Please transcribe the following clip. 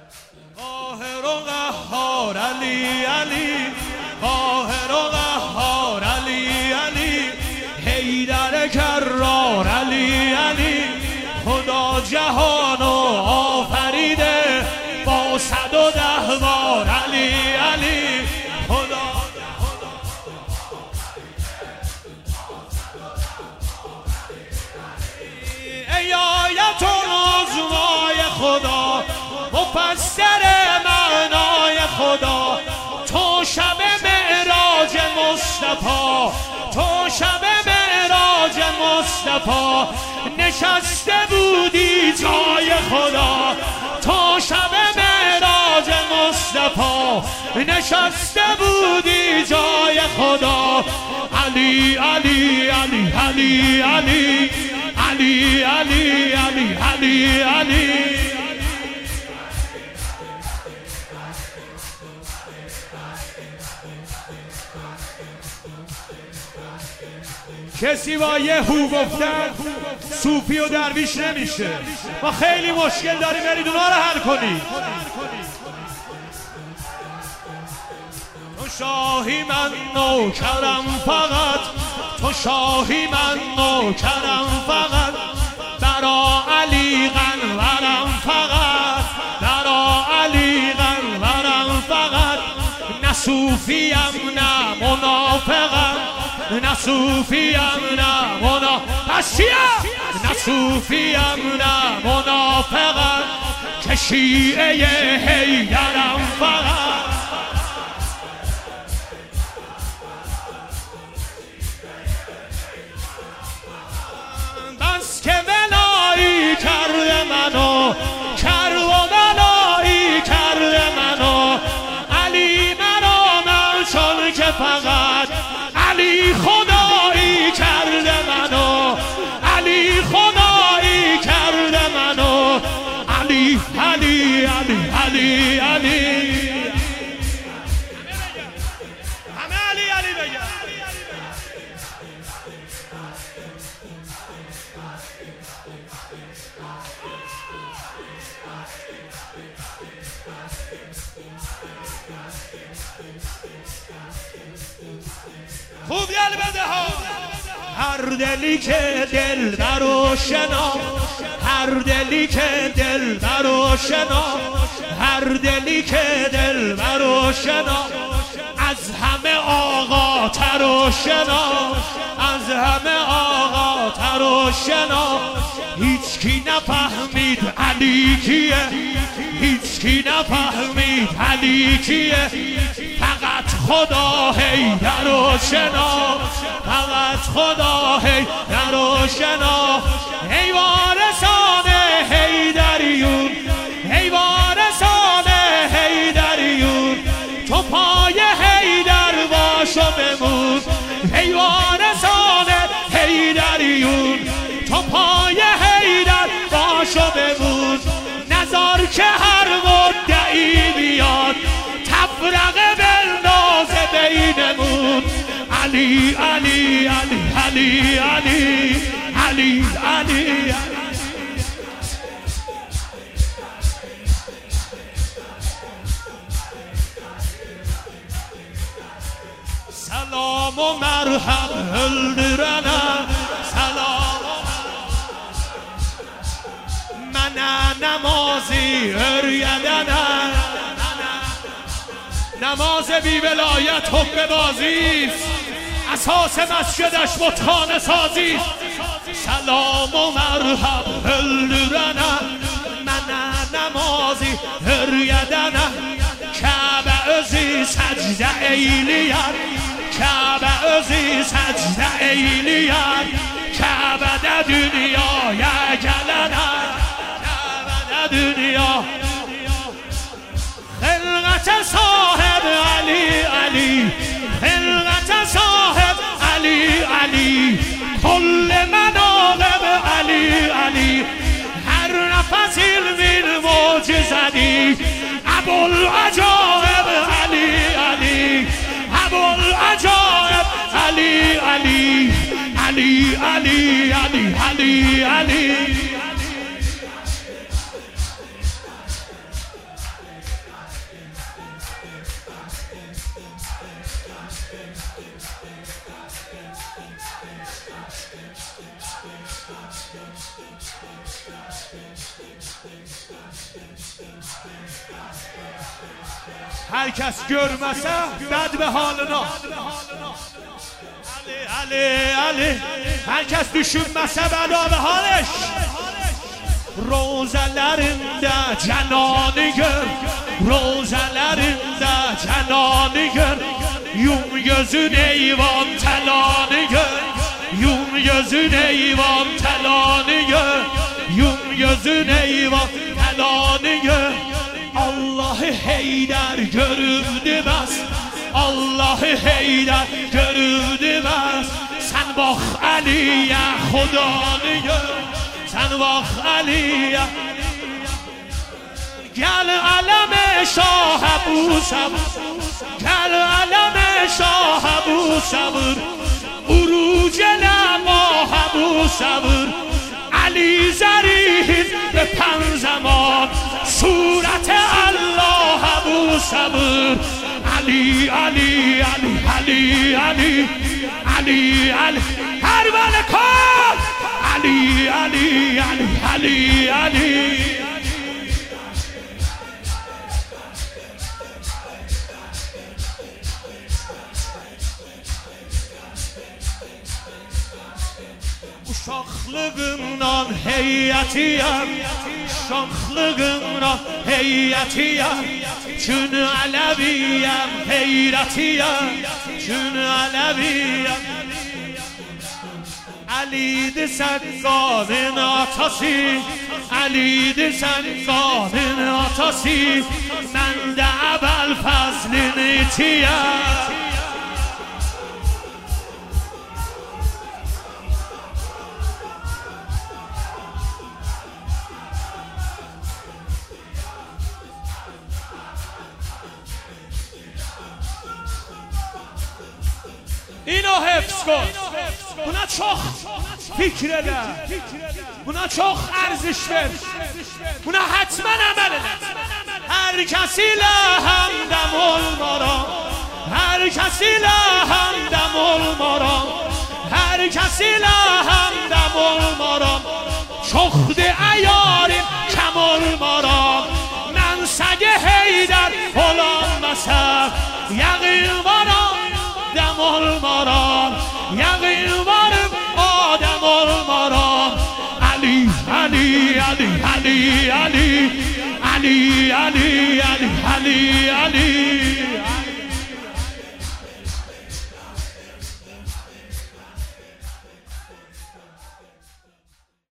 قاهر و قهار علی علی، قاهر و قهار علی علی، حیدر کرار علی علی، خدا جهانو آفریده با 110 بار علی علی، خدا ای آیت العظمای خدا، مفسر معنای خدا، تو شب معراج مصطفی، تو شب معراج مصطفی نشسته بودی جای خدا، تو شب معراج مصطفی نشسته بودی جای خدا، علی علی علی علی علی علی علی علی علی علی. کسی با یه هو گفتن صوفی و درویش نمیشه. ما خیلی مشکل داریم، برید اونا رو حل کنید. تو شاهی من نوکرم فقط، تو شاهی من نوکرم فقط، برا علی قنورم فقط، برا علی قنورم فقط، نه صوفیم نه منافقم، نه صوفیم نه منافقم، نه صوفیم نه منافقم، که شیعه حیدرم فقط. بس که ولایی کرده منو، کر و ولایی کرده منو، علی مرا من چون که فقط علی خدایی کرده منو، علی خدایی کرده منو، علی علی علی علی علی، همه علی علی بگم. خوب گل بده ها. هر دلی که دل برو شنا، هر دلی که دل برو شنا، هر دلی که دل برو شنا، از همه آقا تر و شنا، از همه آقا تر و شنا. هیچ کی نفهمید علی کیه، هیچ کی نفهمید علی کیه، فقط خدا حیدر و شنا، فقط خدا حیدر و شنا. ای وارثان حیدریون، ای وارثان حیدریون، تو پای حیدر باش و بمون، ای وارثان حیدریون، تو پای حیدر باش و بمون. نزار که هر مدعی بیاد تفرقه بندازه بینمون، علی علی علی علی علی علی علی. سلام و مرحب öldürene، سلام من نمازی öğretene، نماز بی ولایت حکم بازیست، اساس مسجدش بتخانه سازی. سلام و مرحب öldürene، من نمازی öğretene، Kəbə özü səcdə eyləyər، Kəbə özü səcdə eyləyər، Kəbədə dünyaya gələnər، Kəbədə dünya. Xilqətə sahib Ali Ali، xilqətə sahib Ali Ali، کل مناقب علی علی، هر نفس علم معجزه‌ای، ابوالعجائب علی علی، ابوالعجائب علی علی علی علی علی علی علی. هر کس görməsə bəd به halına Ali Hər kəs düşünməsə bəda به halش Rozalarında cananı gör Rozalarında cananı gör Yum gözün eyvan telanı gör Yum gözün eyvan telanı gör Yum gözün eyvan telanı gör Allah'ı Heydər görürdü bəs Allah'ı Heydər görürdü bəs Sən bax Əliyə xudanı gör Sən bax Əliyə Gəl ələmə şahə bu səbr Gəl ələmə şahə bu səbr Uruc elə mahə bu səbr Ali zərihin به پنزمان صورت الله ابو صبر علی علی علی علی علی علی علی هر ملکان علی علی علی علی علی Uşaqlığımdan heyətiyəm Uşaqlığımdan heyətiyəm Çün Ələviyəm heyrətiyəm Çün Ələviyəm Əlidir Səqqanın atası Əlidir Səqqanın atası Mən də Əbəlfəzlin itiyəm اینو حفظ کن buna çok fikir ede buna çok ارزش ver buna حتما عمل ede her kesiyle همدم olmaram her kesiyle همدم olmaram her kesiyle همدم olmaram çoxdur əyarim kəm olmaram mən səgə Heydər olan məsəl yəqin varam Adem olmaram, yəqin varım Adem olmaram Ali, Ali, Ali, Ali, Ali Ali, Ali, Ali, Ali, Ali